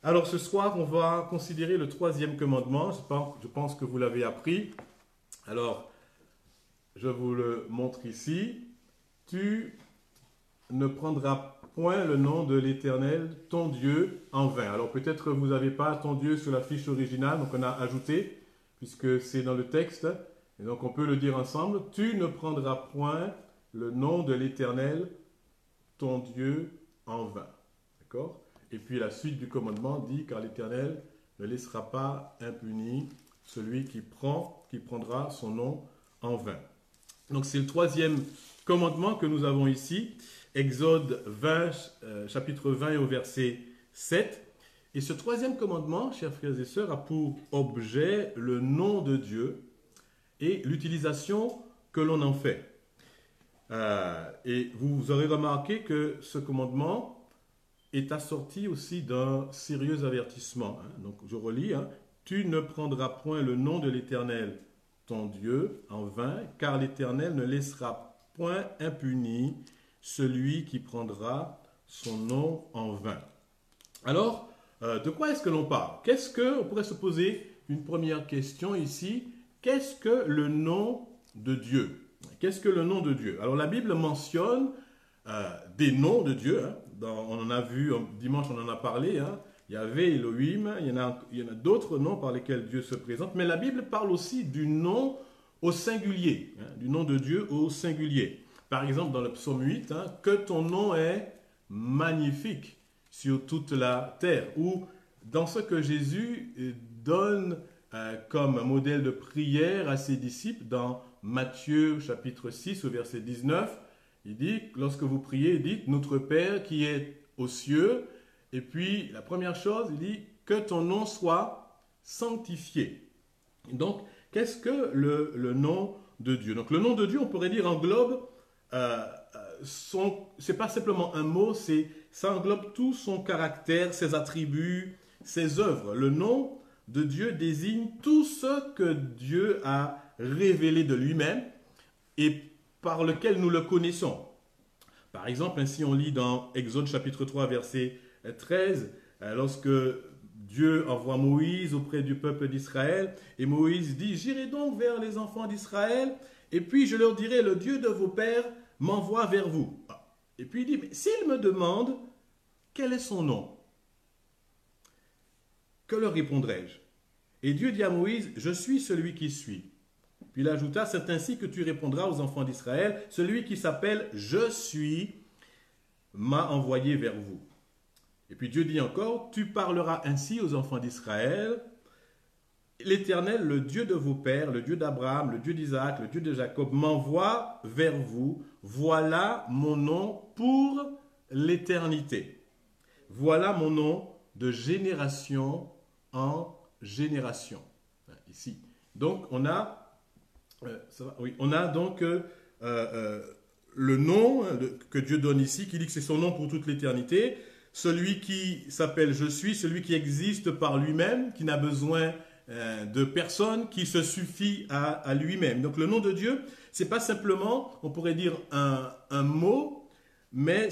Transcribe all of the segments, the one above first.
Alors ce soir, on va considérer le troisième commandement. Je pense que vous l'avez appris. Alors, je vous le montre ici. Tu ne prendras point le nom de l'Éternel, ton Dieu, en vain. Alors peut-être vous n'avez pas ton Dieu sur la fiche originale, donc on a ajouté, puisque c'est dans le texte. Et donc on peut le dire ensemble. Tu ne prendras point le nom de l'Éternel, ton Dieu, en vain. D'accord ? Et puis la suite du commandement dit, car l'Éternel ne laissera pas impuni celui qui prendra son nom en vain. Donc c'est le troisième commandement que nous avons ici, Exode 20, chapitre 20 et au verset 7. Et ce troisième commandement, chers frères et sœurs, a pour objet le nom de Dieu et l'utilisation que l'on en fait. Et vous aurez remarqué que ce commandement est assorti aussi d'un sérieux avertissement. Donc je relis, tu ne prendras point le nom de l'Éternel, ton Dieu, en vain, car l'Éternel ne laissera point impuni celui qui prendra son nom en vain. Alors, de quoi est-ce que l'on parle? On pourrait se poser une première question ici. Qu'est-ce que le nom de Dieu? Qu'est-ce que le nom de Dieu? Alors la Bible mentionne des noms de Dieu. On en a vu, dimanche on en a parlé. Il y avait Elohim, il y en a d'autres noms par lesquels Dieu se présente. Mais la Bible parle aussi du nom au singulier, du nom de Dieu au singulier. Par exemple dans le psaume 8, que ton nom est magnifique sur toute la terre. Ou dans ce que Jésus donne comme modèle de prière à ses disciples dans Matthieu chapitre 6 au verset 19, il dit, lorsque vous priez, dites, notre Père qui est aux cieux, et puis la première chose, il dit, que ton nom soit sanctifié. Donc, qu'est-ce que le nom de Dieu? Donc, le nom de Dieu, on pourrait dire, englobe, c'est pas simplement un mot, ça englobe tout son caractère, ses attributs, ses œuvres. Le nom de Dieu désigne tout ce que Dieu a révélé de lui-même et par lequel nous le connaissons. Par exemple, ainsi on lit dans Exode chapitre 3, verset 13, lorsque Dieu envoie Moïse auprès du peuple d'Israël, et Moïse dit, j'irai donc vers les enfants d'Israël, et puis je leur dirai, le Dieu de vos pères m'envoie vers vous. Et puis il dit, mais s'il me demande, quel est son nom? Que leur répondrai-je? Et Dieu dit à Moïse, je suis celui qui suis. Puis il ajouta, c'est ainsi que tu répondras aux enfants d'Israël, celui qui s'appelle « Je suis » m'a envoyé vers vous. Et puis Dieu dit encore, tu parleras ainsi aux enfants d'Israël, l'Éternel, le Dieu de vos pères, le Dieu d'Abraham, le Dieu d'Isaac, le Dieu de Jacob, m'envoie vers vous, voilà mon nom pour l'éternité. Voilà mon nom de génération en génération. Ici. Donc on a donc le nom que Dieu donne ici, qui dit que c'est son nom pour toute l'éternité, celui qui s'appelle Je suis, celui qui existe par lui-même, qui n'a besoin de personne, qui se suffit à lui-même. Donc le nom de Dieu, c'est pas simplement, on pourrait dire un mot, mais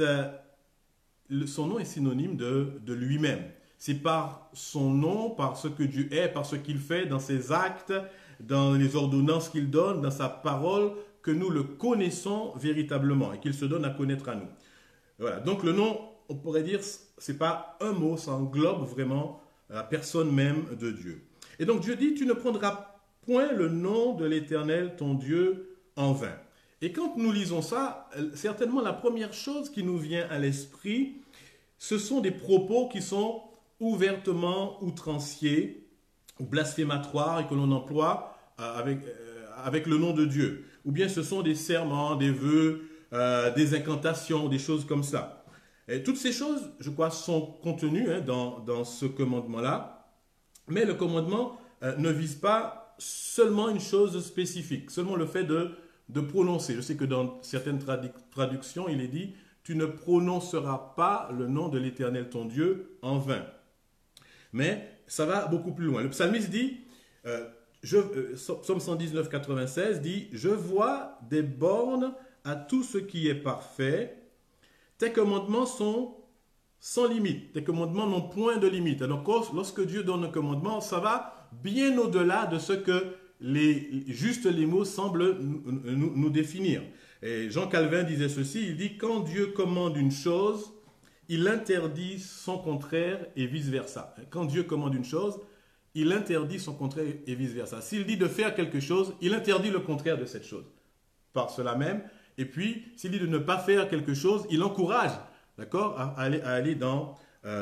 son nom est synonyme de lui-même. C'est par son nom, par ce que Dieu est, par ce qu'il fait dans ses actes, dans les ordonnances qu'il donne, dans sa parole, que nous le connaissons véritablement et qu'il se donne à connaître à nous. Voilà. Donc le nom, on pourrait dire, c'est pas un mot, ça englobe vraiment la personne même de Dieu. Et donc Dieu dit, tu ne prendras point le nom de l'Éternel, ton Dieu, en vain. Et quand nous lisons ça, certainement la première chose qui nous vient à l'esprit, ce sont des propos qui sont ouvertement outranciers, ou blasphématoires et que l'on emploie avec le nom de Dieu. Ou bien ce sont des serments, des vœux, des incantations, des choses comme ça. Et toutes ces choses, je crois, sont contenues dans ce commandement-là. Mais le commandement ne vise pas seulement une chose spécifique, seulement le fait de prononcer. Je sais que dans certaines traductions, il est dit « Tu ne prononceras pas le nom de l'Éternel ton Dieu en vain ». Mais ça va beaucoup plus loin. Le psalmiste dit, Psaume 119, 96 dit, « Je vois des bornes à tout ce qui est parfait. Tes commandements sont sans limite. Les commandements n'ont point de limite. Donc, lorsque Dieu donne un commandement, ça va bien au-delà de ce que juste les mots semblent nous définir. Et Jean Calvin disait ceci, il dit « Quand Dieu commande une chose, il interdit son contraire et vice-versa. » Quand Dieu commande une chose, il interdit son contraire et vice-versa. S'il dit de faire quelque chose, il interdit le contraire de cette chose. Par cela même, et puis, s'il dit de ne pas faire quelque chose, il encourage, d'accord, à aller dans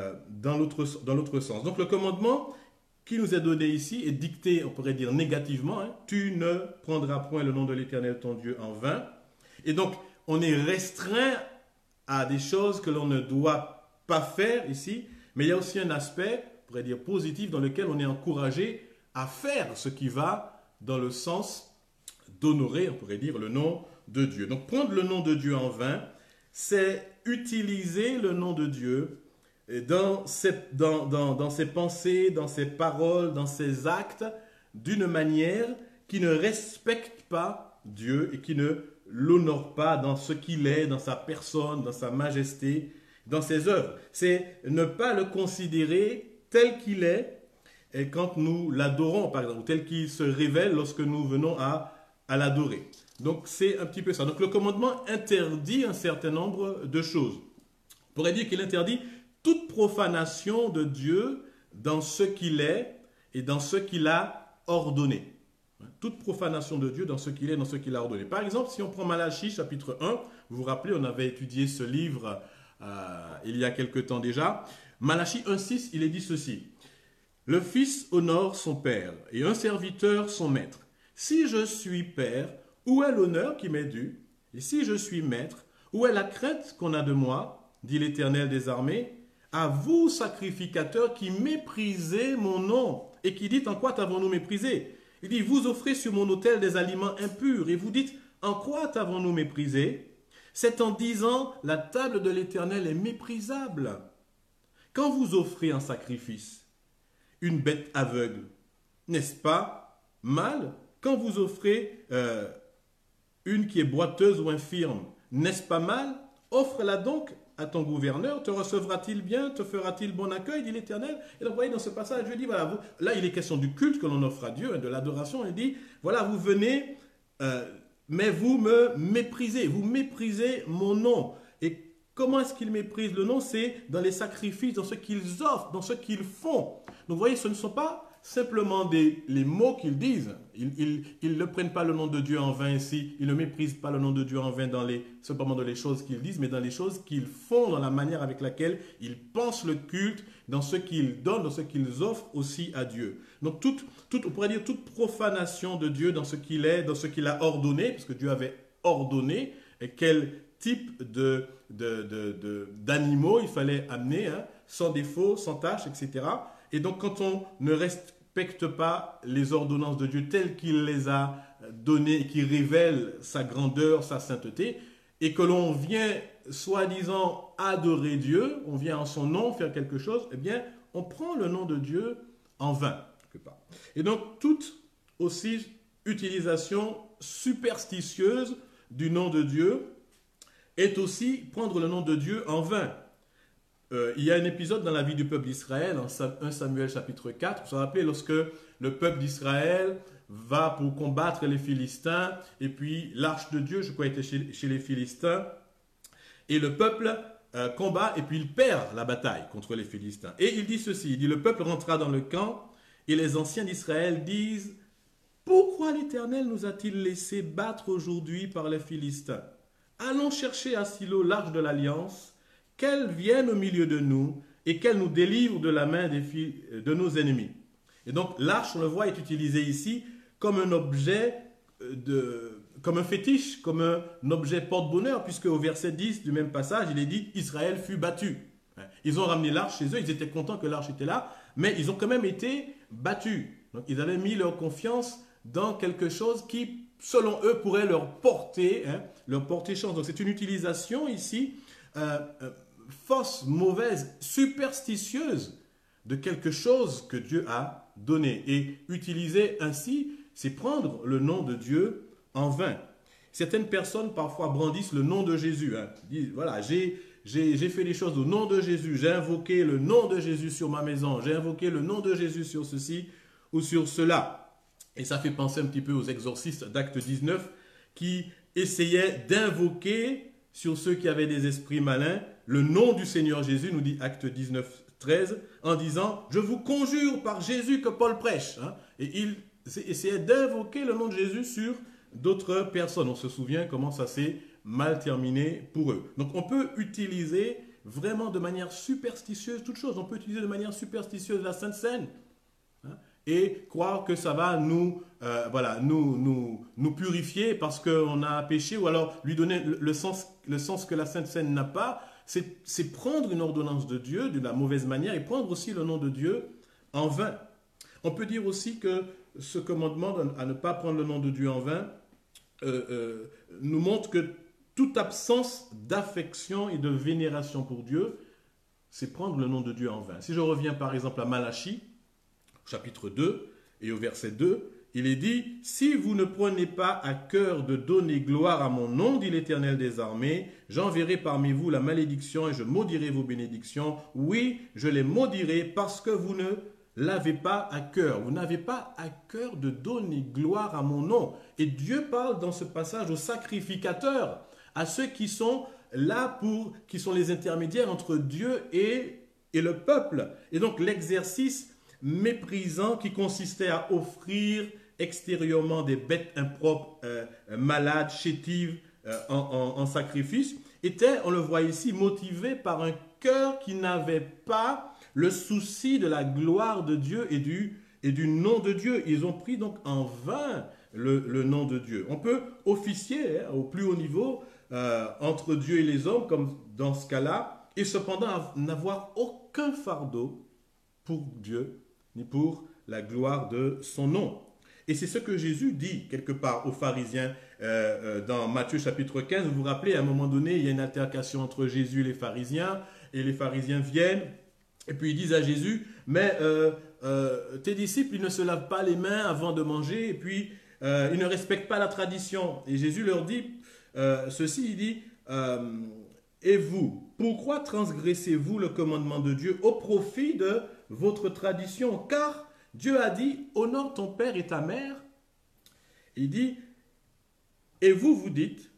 l'autre sens. Donc, le commandement qui nous est donné ici est dicté, on pourrait dire négativement, hein, tu ne prendras point le nom de l'Éternel ton Dieu en vain. Et donc, on est restreint à des choses que l'on ne doit pas faire ici, mais il y a aussi un aspect, on pourrait dire positif, dans lequel on est encouragé à faire ce qui va dans le sens d'honorer, on pourrait dire, le nom de Dieu. Donc, prendre le nom de Dieu en vain, c'est utiliser le nom de Dieu dans ses pensées, dans ses paroles, dans ses actes, d'une manière qui ne respecte pas Dieu et qui ne l'honore pas dans ce qu'il est, dans sa personne, dans sa majesté, dans ses œuvres. C'est ne pas le considérer tel qu'il est et quand nous l'adorons, par exemple, tel qu'il se révèle lorsque nous venons à l'adorer. Donc, c'est un petit peu ça. Donc, le commandement interdit un certain nombre de choses. On pourrait dire qu'il interdit toute profanation de Dieu dans ce qu'il est et dans ce qu'il a ordonné. Toute profanation de Dieu dans ce qu'il est, dans ce qu'il a ordonné. Par exemple, si on prend Malachie, chapitre 1, vous vous rappelez, on avait étudié ce livre il y a quelque temps déjà. Malachie 1,6, il est dit ceci. « Le fils honore son père et un serviteur son maître. Si je suis père, où est l'honneur qui m'est dû? Et si je suis maître, où est la crainte qu'on a de moi? Dit l'Éternel des armées. À vous, sacrificateurs, qui méprisez mon nom et qui dites en quoi t'avons-nous méprisé? Il dit, vous offrez sur mon autel des aliments impurs et vous dites, en quoi t'avons-nous méprisé? C'est en disant, la table de l'Éternel est méprisable. Quand vous offrez en sacrifice une bête aveugle, n'est-ce pas mal? Quand vous offrez une qui est boiteuse ou infirme, n'est-ce pas mal? Offre-la donc à ton gouverneur, te recevra-t-il bien, te fera-t-il bon accueil, dit l'Éternel. Et donc, vous voyez, dans ce passage, Dieu dit, voilà, là, il est question du culte que l'on offre à Dieu, de l'adoration. Il dit, voilà, vous venez, mais vous me méprisez, vous méprisez mon nom. Et comment est-ce qu'ils méprisent le nom? C'est dans les sacrifices, dans ce qu'ils offrent, dans ce qu'ils font. Donc, vous voyez, ce ne sont pas simplement les mots qu'ils disent. Ils ne prennent pas le nom de Dieu en vain ici. Ils ne méprisent pas le nom de Dieu en vain simplement dans les choses qu'ils disent, mais dans les choses qu'ils font, dans la manière avec laquelle ils pensent le culte, dans ce qu'ils donnent, dans ce qu'ils offrent aussi à Dieu. Donc, on pourrait dire toute profanation de Dieu dans ce qu'il est, dans ce qu'il a ordonné, parce que Dieu avait ordonné et quel type d'animaux il fallait amener, hein, sans défaut, sans tâche, etc. Et donc, quand on ne respecte pas les ordonnances de Dieu telles qu'il les a données et qui révèlent sa grandeur, sa sainteté, et que l'on vient, soi-disant, adorer Dieu, on vient en son nom faire quelque chose, eh bien, on prend le nom de Dieu en vain, quelque part. Et donc, toute aussi utilisation superstitieuse du nom de Dieu est aussi prendre le nom de Dieu en vain. Il y a un épisode dans la vie du peuple d'Israël, en 1 Samuel chapitre 4, vous vous rappelez, lorsque le peuple d'Israël va pour combattre les Philistins, et puis l'arche de Dieu, je crois, était chez les Philistins, et le peuple combat, et puis il perd la bataille contre les Philistins. Et il dit ceci, il dit, le peuple rentra dans le camp, et les anciens d'Israël disent, pourquoi l'Éternel nous a-t-il laissé battre aujourd'hui par les Philistins? Allons chercher à Silo l'arche de l'Alliance, qu'elle vienne au milieu de nous et qu'elle nous délivre de la main de nos ennemis. Et donc, l'arche, on le voit, est utilisée ici comme un objet, comme un fétiche, comme un objet porte-bonheur, puisque au verset 10 du même passage, il est dit « Israël fut battu ». Ils ont ramené l'arche chez eux, ils étaient contents que l'arche était là, mais ils ont quand même été battus. Donc, ils avaient mis leur confiance dans quelque chose qui, selon eux, pourrait leur porter chance. Donc, c'est une utilisation ici fausse, mauvaise, superstitieuse de quelque chose que Dieu a donné. Et utiliser ainsi, c'est prendre le nom de Dieu en vain. Certaines personnes parfois brandissent le nom de Jésus. Disent, voilà, j'ai j'ai fait les choses au nom de Jésus, j'ai invoqué le nom de Jésus sur ma maison, j'ai invoqué le nom de Jésus sur ceci ou sur cela. Et ça fait penser un petit peu aux exorcistes d'Acte 19 qui essayaient d'invoquer sur ceux qui avaient des esprits malins le nom du Seigneur Jésus, nous dit Acte 19, 13, en disant « Je vous conjure par Jésus que Paul prêche. » Et ils essayaient d'invoquer le nom de Jésus sur d'autres personnes. On se souvient comment ça s'est mal terminé pour eux. Donc on peut utiliser vraiment de manière superstitieuse toute chose. On peut utiliser de manière superstitieuse la Sainte Seine et croire que ça va nous purifier parce qu'on a péché, ou alors lui donner le sens que la Sainte Seine n'a pas. C'est prendre une ordonnance de Dieu de la mauvaise manière et prendre aussi le nom de Dieu en vain. On peut dire aussi que ce commandement à ne pas prendre le nom de Dieu en vain nous montre que toute absence d'affection et de vénération pour Dieu, c'est prendre le nom de Dieu en vain. Si je reviens par exemple à Malachie, chapitre 2 et au verset 2, il est dit « Si vous ne prenez pas à cœur de donner gloire à mon nom, dit l'Éternel des armées, j'enverrai parmi vous la malédiction et je maudirai vos bénédictions. Oui, je les maudirai parce que vous ne l'avez pas à cœur. Vous n'avez pas à cœur de donner gloire à mon nom. » Et Dieu parle dans ce passage aux sacrificateurs, à ceux qui sont là qui sont les intermédiaires entre Dieu et le peuple. Et donc l'exercice méprisant qui consistait à offrir extérieurement des bêtes impropres, malades, chétives en sacrifice, était, on le voit ici, motivé par un cœur qui n'avait pas le souci de la gloire de Dieu et du nom de Dieu. Ils ont pris donc en vain le nom de Dieu. On peut officier au plus haut niveau entre Dieu et les hommes, comme dans ce cas-là, et cependant n'avoir aucun fardeau pour Dieu, ni pour la gloire de son nom. Et c'est ce que Jésus dit quelque part aux pharisiens dans Matthieu chapitre 15. Vous vous rappelez, à un moment donné, il y a une altercation entre Jésus et les pharisiens viennent, et puis ils disent à Jésus, mais tes disciples, ils ne se lavent pas les mains avant de manger, et puis ils ne respectent pas la tradition. Et Jésus leur dit ceci, il dit, et vous, pourquoi transgressez-vous le commandement de Dieu au profit de votre tradition? Car Dieu a dit, honore ton père et ta mère. Il dit, et vous, vous dites,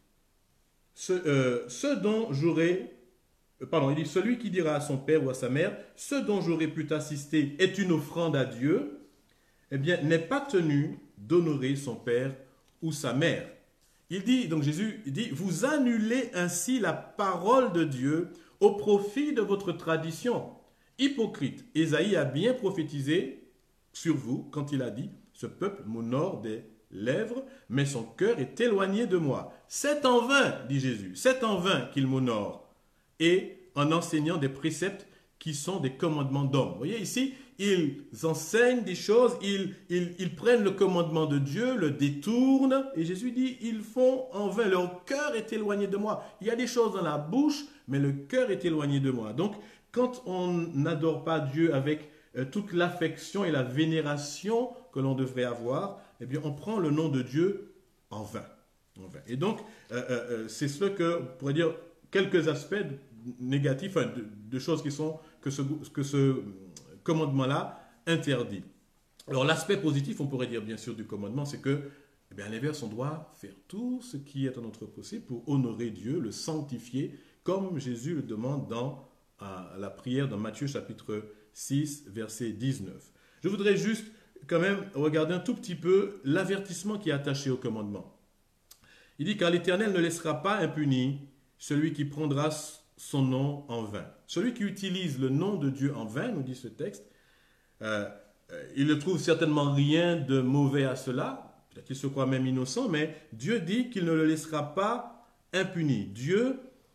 celui qui dira à son père ou à sa mère, ce dont j'aurais pu t'assister est une offrande à Dieu, eh bien, n'est pas tenu d'honorer son père ou sa mère. Il dit, donc Jésus dit, vous annulez ainsi la parole de Dieu au profit de votre tradition. Hypocrite, Ésaïe a bien prophétisé sur vous quand il a dit, ce peuple m'honore des lèvres, mais son cœur est éloigné de moi. C'est en vain, dit Jésus, c'est en vain qu'il m'honore, et en enseignant des préceptes qui sont des commandements d'hommes. Vous voyez ici, ils enseignent des choses, ils prennent le commandement de Dieu, le détournent, et Jésus dit, ils font en vain, leur cœur est éloigné de moi. Il y a des choses dans la bouche, mais le cœur est éloigné de moi. Donc, quand on n'adore pas Dieu avec toute l'affection et la vénération que l'on devrait avoir, eh bien, on prend le nom de Dieu en vain. Et donc, c'est ce que, on pourrait dire, quelques aspects négatifs, de choses qui sont que ce commandement-là interdit. Alors, l'aspect positif, on pourrait dire bien sûr du commandement, c'est que, eh bien, à l'inverse, on doit faire tout ce qui est en notre possible pour honorer Dieu, le sanctifier, comme Jésus le demande dans la prière dans Matthieu chapitre 6, verset 19. Je voudrais juste quand même regarder un tout petit peu l'avertissement qui est attaché au commandement. Il dit, car l'Éternel ne laissera pas impuni celui qui prendra son nom en vain. Celui qui utilise le nom de Dieu en vain, nous dit ce texte, il ne trouve certainement rien de mauvais à cela, peut-être qu'il se croit même innocent, mais Dieu dit qu'il ne le laissera pas impuni. Dieu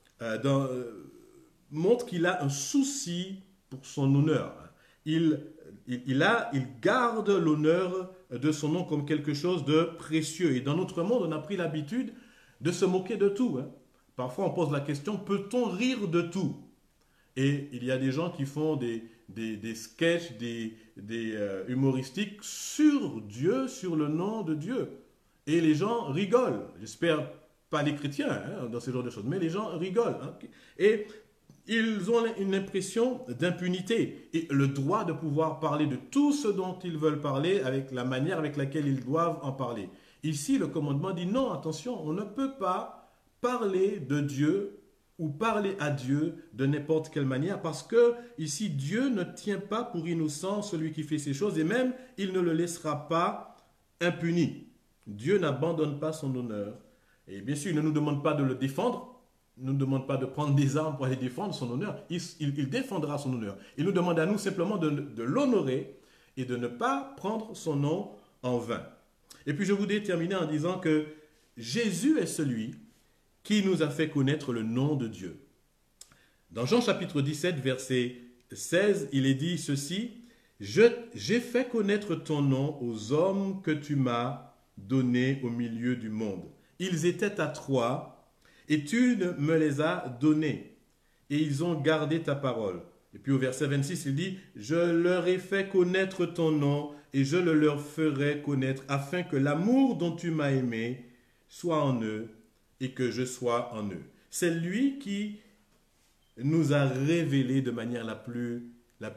montre qu'il a un souci pour son honneur. Il garde l'honneur de son nom comme quelque chose de précieux. Et dans notre monde, on a pris l'habitude de se moquer de tout. Parfois, on pose la question, peut-on rire de tout? Et il y a des gens qui font des sketchs, des humoristiques sur Dieu, sur le nom de Dieu. Et les gens rigolent. J'espère pas les chrétiens dans ce genre de choses, mais les gens rigolent. Et ils ont une impression d'impunité et le droit de pouvoir parler de tout ce dont ils veulent parler avec la manière avec laquelle ils doivent en parler. Ici, le commandement dit non, attention, on ne peut pas parler de Dieu ou parler à Dieu de n'importe quelle manière parce que ici, Dieu ne tient pas pour innocent celui qui fait ces choses et même, il ne le laissera pas impuni. Dieu n'abandonne pas son honneur. Et bien sûr, il ne nous demande pas de le défendre, il ne nous demande pas de prendre des armes pour aller défendre son honneur. Il défendra son honneur. Il nous demande à nous simplement de l'honorer et de ne pas prendre son nom en vain. Et puis je voudrais terminer en disant que Jésus est celui qui nous a fait connaître le nom de Dieu. Dans Jean chapitre 17, verset 16, il est dit ceci, « J'ai fait connaître ton nom aux hommes que tu m'as donnés au milieu du monde. Ils étaient à toi, et tu me les as donnés, et ils ont gardé ta parole. » Et puis au verset 26, il dit, « Je leur ai fait connaître ton nom, et je le leur ferai connaître, afin que l'amour dont tu m'as aimé soit en eux, et que je sois en eux. » C'est lui qui nous a révélé de manière la plus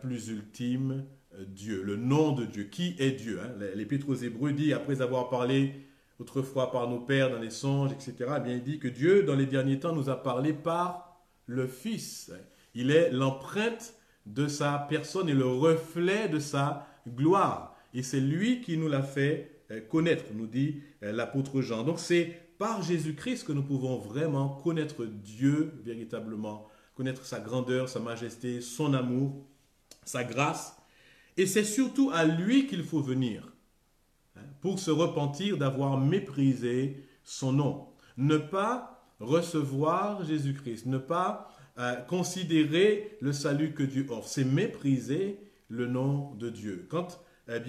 ultime Dieu, le nom de Dieu. Qui est Dieu, hein? L'Épître aux Hébreux dit, après avoir parlé autrefois par nos pères dans les songes, etc., eh bien, il dit que Dieu, dans les derniers temps, nous a parlé par le Fils. Il est l'empreinte de sa personne et le reflet de sa gloire. Et c'est lui qui nous l'a fait connaître, nous dit l'apôtre Jean. Donc c'est par Jésus-Christ que nous pouvons vraiment connaître Dieu véritablement, connaître sa grandeur, sa majesté, son amour, sa grâce. Et c'est surtout à lui qu'il faut venir pour se repentir d'avoir méprisé son nom. Ne pas recevoir Jésus-Christ, ne pas considérer le salut que Dieu offre, c'est mépriser le nom de Dieu. Quand,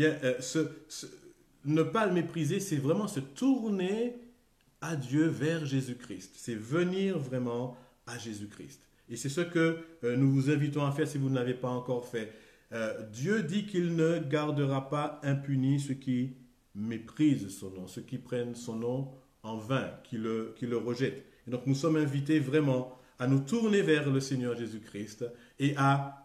ne pas le mépriser, c'est vraiment se tourner à Dieu vers Jésus-Christ. C'est venir vraiment à Jésus-Christ. Et c'est ce que nous vous invitons à faire si vous ne l'avez pas encore fait. Dieu dit qu'il ne gardera pas impuni ceux qui méprisent son nom, ceux qui prennent son nom en vain, qui le rejettent. Et donc nous sommes invités vraiment à nous tourner vers le Seigneur Jésus-Christ et à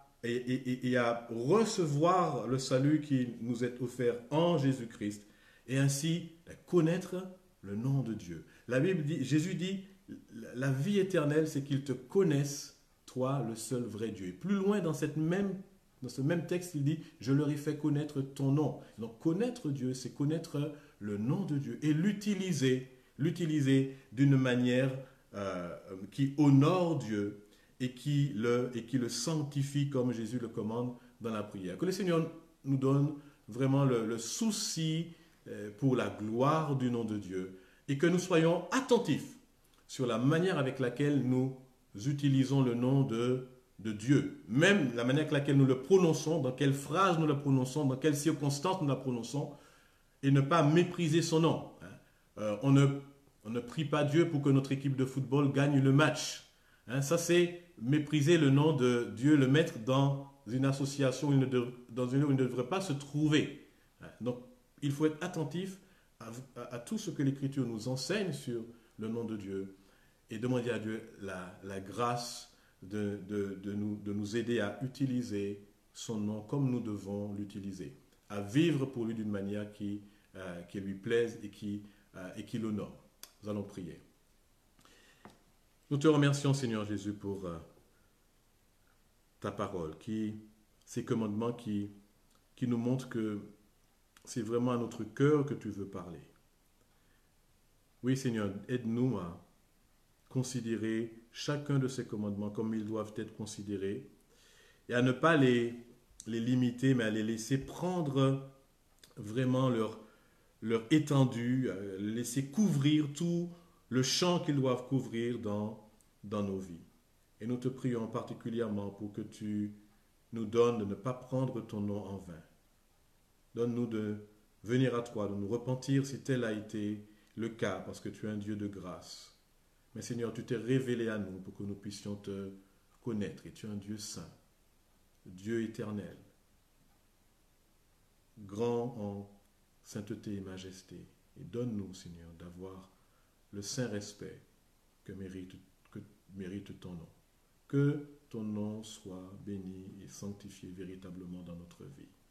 recevoir le salut qui nous est offert en Jésus-Christ et ainsi connaître le nom de Dieu. La Bible dit, Jésus dit, la vie éternelle, c'est qu'ils te connaissent, toi, le seul vrai Dieu. Et plus loin dans ce même texte, il dit, je leur ai fait connaître ton nom. Donc connaître Dieu, c'est connaître le nom de Dieu et l'utiliser d'une manière qui honore Dieu et qui le sanctifie comme Jésus le commande dans la prière. Que le Seigneur nous donne vraiment le souci pour la gloire du nom de Dieu et que nous soyons attentifs sur la manière avec laquelle nous utilisons le nom de Dieu, même la manière avec laquelle nous le prononçons, dans quelle phrase nous le prononçons, dans quelles circonstances nous la prononçons, et ne pas mépriser son nom. On ne prie pas Dieu pour que notre équipe de football gagne le match. Ça, c'est mépriser le nom de Dieu, le mettre dans une association, dans une où il ne devrait pas se trouver. Donc, il faut être attentif à tout ce que l'Écriture nous enseigne sur le nom de Dieu et demander à Dieu la grâce de nous aider à utiliser son nom comme nous devons l'utiliser, à vivre pour lui d'une manière qui lui plaise et qui l'honore. Nous allons prier. Nous te remercions, Seigneur Jésus, pour ta parole, ces commandements qui nous montrent que c'est vraiment à notre cœur que tu veux parler. Oui, Seigneur, aide-nous à considérer chacun de ces commandements comme ils doivent être considérés et à ne pas les limiter, mais à les laisser prendre vraiment leur étendue, laisser couvrir tout le champ qu'ils doivent couvrir dans nos vies. Et nous te prions particulièrement pour que tu nous donnes de ne pas prendre ton nom en vain. Donne-nous de venir à toi, de nous repentir si tel a été le cas, parce que tu es un Dieu de grâce. Mais Seigneur, tu t'es révélé à nous pour que nous puissions te connaître. Et tu es un Dieu saint, Dieu éternel, grand en sainteté et majesté. Et donne-nous, Seigneur, d'avoir le saint respect que mérite ton nom. Que ton nom soit béni et sanctifié véritablement dans notre vie.